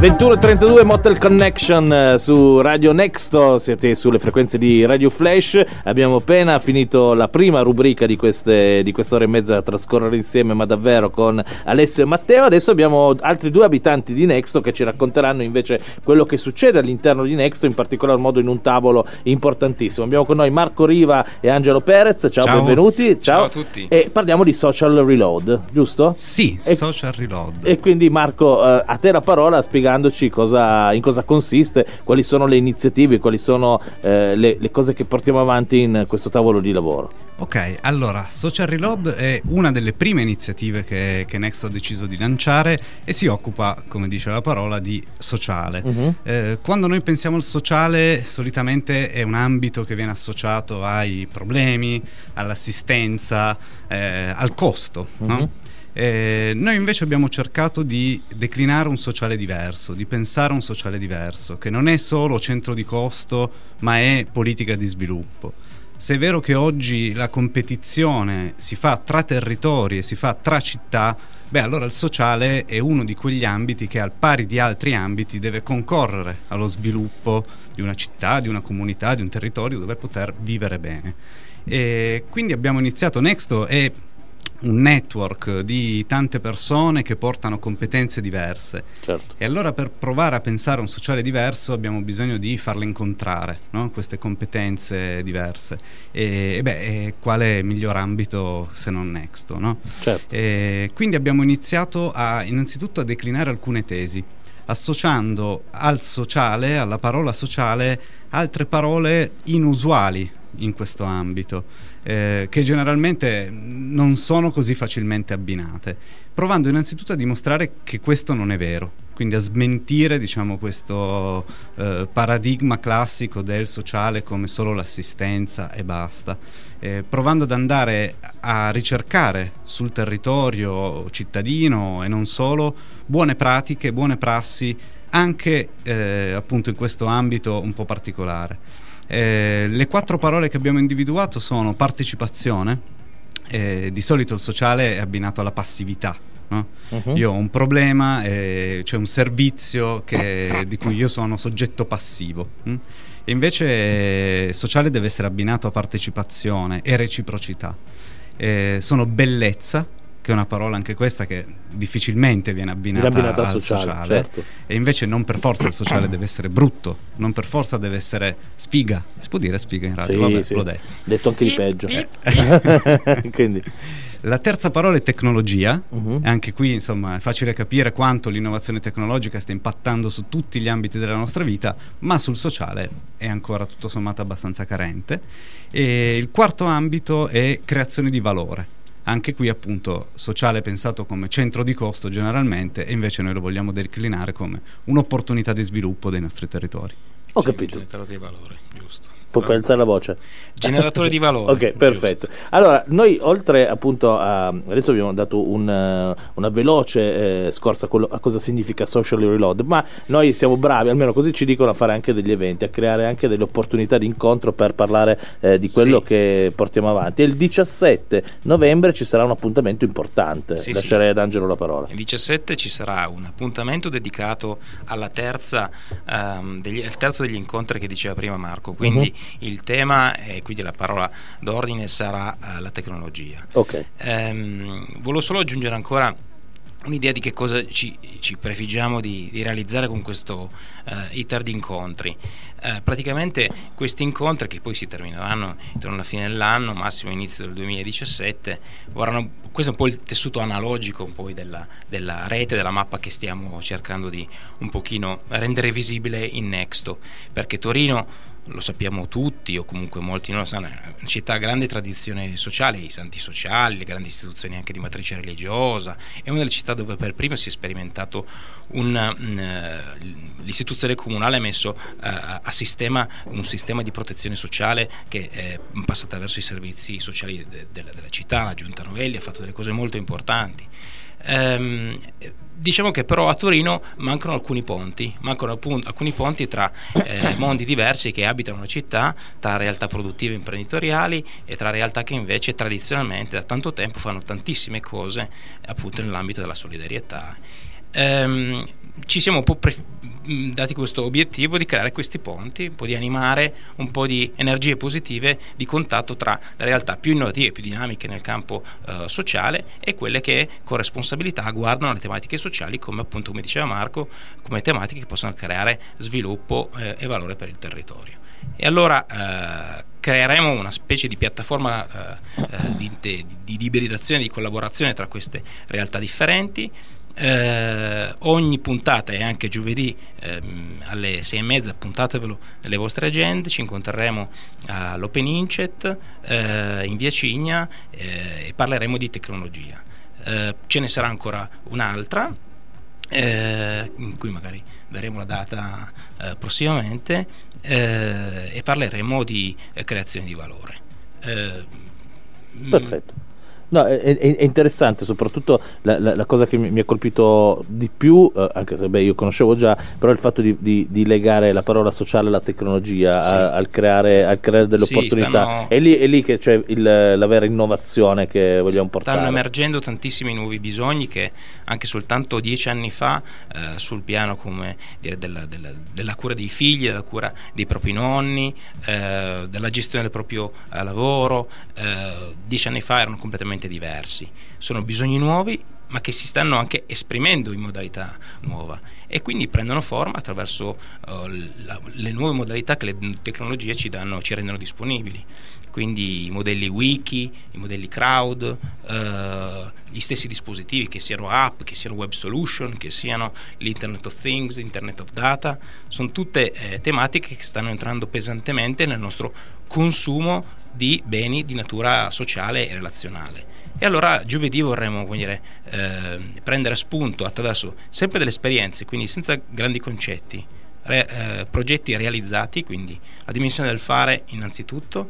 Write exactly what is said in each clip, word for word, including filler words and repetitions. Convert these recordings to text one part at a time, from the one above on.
ventuno e trentadue Motel Connection eh, su Radio Nexto, siete sulle frequenze di Radio Flash. Abbiamo appena finito la prima rubrica di queste di quest'ora e mezza a trascorrere insieme, ma davvero, con Alessio e Matteo. Adesso abbiamo altri due abitanti di Nexto che ci racconteranno invece quello che succede all'interno di Nexto, in particolar modo in un tavolo importantissimo. Abbiamo con noi Marco Riva e Angelo Perez. Ciao, Ciao. benvenuti. Ciao. Ciao a tutti. E parliamo di Social Reload, giusto? Sì, e, Social Reload. E quindi Marco, eh, a te la parola, spiegandoci cosa, in cosa consiste, quali sono le iniziative, quali sono eh, le, le cose che portiamo avanti in questo tavolo di lavoro. Ok, allora, Social Reload è una delle prime iniziative che, che Nexto ha deciso di lanciare e si occupa, come dice la parola, di sociale. Uh-huh. Eh, quando noi pensiamo al sociale, solitamente è un ambito che viene associato ai problemi, all'assistenza, eh, al costo, uh-huh. no? Eh, noi invece abbiamo cercato di declinare un sociale diverso, di pensare un sociale diverso, che non è solo centro di costo, ma è politica di sviluppo. Se è vero che oggi la competizione si fa tra territori e si fa tra città, beh, allora il sociale è uno di quegli ambiti che, al pari di altri ambiti, deve concorrere allo sviluppo di una città, di una comunità, di un territorio dove poter vivere bene. E quindi abbiamo iniziato. Nexto è un network di tante persone che portano competenze diverse. Certo. E allora, per provare a pensare un sociale diverso, abbiamo bisogno di farle incontrare, no? Queste competenze diverse. E, e beh, e quale miglior ambito se non Nexto, no? Certo. E quindi abbiamo iniziato a, innanzitutto, a declinare alcune tesi, associando al sociale, alla parola sociale, altre parole inusuali in questo ambito, eh, che generalmente non sono così facilmente abbinate, provando innanzitutto a dimostrare che questo non è vero, quindi a smentire, diciamo, questo eh, paradigma classico del sociale come solo l'assistenza e basta, eh, provando ad andare a ricercare sul territorio cittadino e non solo buone pratiche, buone prassi, anche eh, appunto in questo ambito un po' particolare. Eh, le quattro parole che abbiamo individuato sono partecipazione. Eh, di solito il sociale è abbinato alla passività, no? Uh-huh. Io ho un problema, eh, c'è un servizio che, di cui io sono soggetto passivo. Hm? E invece eh, sociale deve essere abbinato a partecipazione e reciprocità. Eh, sono bellezza, che è una parola anche questa che difficilmente viene abbinata, viene abbinata al sociale, sociale. Certo. E invece non per forza il sociale deve essere brutto, non per forza deve essere sfiga. Si può dire sfiga in radio? Sì, Vabbè, sì. l'ho detto. Detto anche di peggio. Quindi la terza parola è tecnologia. Uh-huh. E anche qui, insomma, è facile capire quanto l'innovazione tecnologica sta impattando su tutti gli ambiti della nostra vita, ma sul sociale è ancora tutto sommato abbastanza carente. E il quarto ambito è creazione di valore. Anche qui, appunto, sociale pensato come centro di costo generalmente, e invece noi lo vogliamo declinare come un'opportunità di sviluppo dei nostri territori. Ho sì, capito. Generatore di valore, giusto. Puoi alzare la voce? Generatore di valore. Ok, perfetto. Giusto. Allora, noi oltre appunto a... Adesso abbiamo dato un, una veloce eh, scorsa a, quello, a cosa significa Social Reload, ma noi siamo bravi, almeno così ci dicono, a fare anche degli eventi, a creare anche delle opportunità di incontro per parlare eh, di quello sì. che portiamo avanti. E il diciassette novembre ci sarà un appuntamento importante. Sì, Lascerei sì. ad Angelo la parola. Il diciassette ci sarà un appuntamento dedicato alla terza, um, degli, al terzo degli incontri che diceva prima Marco, quindi uh-huh. il tema, e quindi la parola d'ordine, sarà uh, la tecnologia. Ok. Um, volevo solo aggiungere ancora un'idea di che cosa ci, ci prefiggiamo di, di realizzare con questo uh, iter di incontri. Uh, praticamente questi incontri, che poi si termineranno intorno alla fine dell'anno, massimo inizio del duemiladiciassette, vorranno, questo è un po' il tessuto analogico un po' della, della rete, della mappa che stiamo cercando di un pochino rendere visibile in Nexto, perché Torino, lo sappiamo tutti, o comunque molti non lo sanno, è una città a grande tradizione sociale, i santi sociali, le grandi istituzioni anche di matrice religiosa, è una delle città dove per primo si è sperimentato un, uh, l'istituzione comunale ha messo uh, a sistema un sistema di protezione sociale che eh, passa attraverso i servizi sociali de- de- della città. La Giunta Novelli ha fatto delle cose molto importanti. Um, diciamo che però a Torino mancano alcuni ponti, mancano appunto alcuni ponti tra eh, mondi diversi che abitano la città, tra realtà produttive e imprenditoriali e tra realtà che invece tradizionalmente da tanto tempo fanno tantissime cose appunto nell'ambito della solidarietà. Um, ci siamo un po' pre- dati questo obiettivo di creare questi ponti, un po' di animare un po' di energie positive di contatto tra le realtà più innovative e più dinamiche nel campo eh, sociale e quelle che con responsabilità guardano le tematiche sociali come appunto, come diceva Marco, come tematiche che possono creare sviluppo eh, e valore per il territorio. E allora eh, creeremo una specie di piattaforma eh, eh, di, di, di ibridazione, di collaborazione tra queste realtà differenti. Eh, ogni puntata e anche giovedì ehm, alle sei e mezza, appuntatevelo nelle vostre agende, ci incontreremo all'Open Incet eh, in via Cigna eh, e parleremo di tecnologia. Eh, ce ne sarà ancora un'altra eh, in cui magari daremo la data eh, prossimamente eh, e parleremo di eh, creazione di valore. Eh, Perfetto. No, è, è interessante, soprattutto la, la, la cosa che mi, mi ha colpito di più, eh, anche se beh, io conoscevo già, però il fatto di, di, di legare la parola sociale alla tecnologia, sì. a, al, creare, al creare delle sì, opportunità. Stanno... È, lì, è lì che c'è il, la vera innovazione che vogliamo portare. Stanno emergendo tantissimi nuovi bisogni che anche soltanto dieci anni fa, eh, sul piano come dire, della, della, della cura dei figli, della cura dei propri nonni, eh, della gestione del proprio eh, lavoro, eh, dieci anni fa erano completamente diversi. Sono bisogni nuovi ma che si stanno anche esprimendo in modalità nuova e quindi prendono forma attraverso uh, la, le nuove modalità che le tecnologie ci danno, ci rendono disponibili, quindi i modelli wiki, i modelli crowd, uh, gli stessi dispositivi, che siano app, che siano web solution, che siano l'Internet of Things, Internet of Data, sono tutte eh, tematiche che stanno entrando pesantemente nel nostro consumo di beni di natura sociale e relazionale. E allora giovedì vorremmo dire, eh, prendere spunto attraverso sempre delle esperienze, quindi senza grandi concetti, re, eh, progetti realizzati, quindi la dimensione del fare innanzitutto,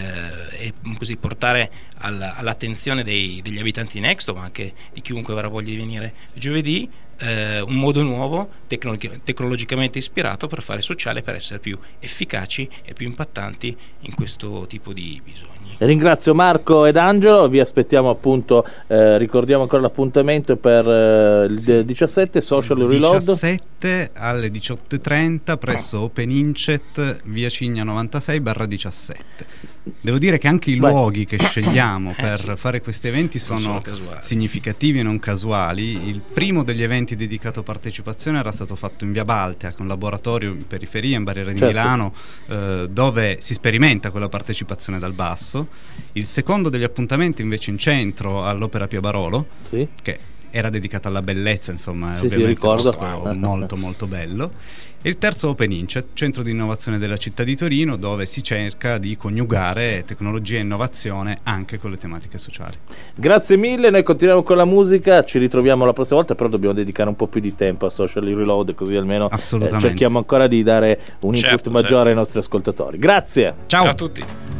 eh, e così portare alla, all'attenzione dei, degli abitanti di Nexto, ma anche di chiunque avrà voglia di venire giovedì, eh, un modo nuovo, tecno- tecnologicamente ispirato per fare sociale, per essere più efficaci e più impattanti in questo tipo di bisogni. Ringrazio Marco ed Angelo, vi aspettiamo appunto, eh, ricordiamo ancora l'appuntamento per eh, il diciassette Social Reload. diciassette alle diciotto e trenta presso Open Incet, via Cigna novantasei barra diciassette. Devo dire che anche i Beh. luoghi che scegliamo per eh, sì. fare questi eventi sono, sono casuali. significativi e non casuali. Il primo degli eventi dedicato a partecipazione era stato fatto in via Baltea, con laboratorio in periferia, in barriera di certo. Milano, eh, dove si sperimenta quella partecipazione dal basso. Il secondo degli appuntamenti invece in centro all'Opera Pia Barolo, sì. che era dedicata alla bellezza, insomma, sì, ovviamente sì, ricordo. wow, molto molto bello. E il terzo Open Incet, centro di innovazione della città di Torino, dove si cerca di coniugare tecnologia e innovazione anche con le tematiche sociali. Grazie mille, noi continuiamo con la musica, ci ritroviamo la prossima volta, però dobbiamo dedicare un po' più di tempo a Social Reload, così almeno eh, cerchiamo ancora di dare un input certo, maggiore certo. ai nostri ascoltatori. Grazie. Ciao, Ciao a tutti.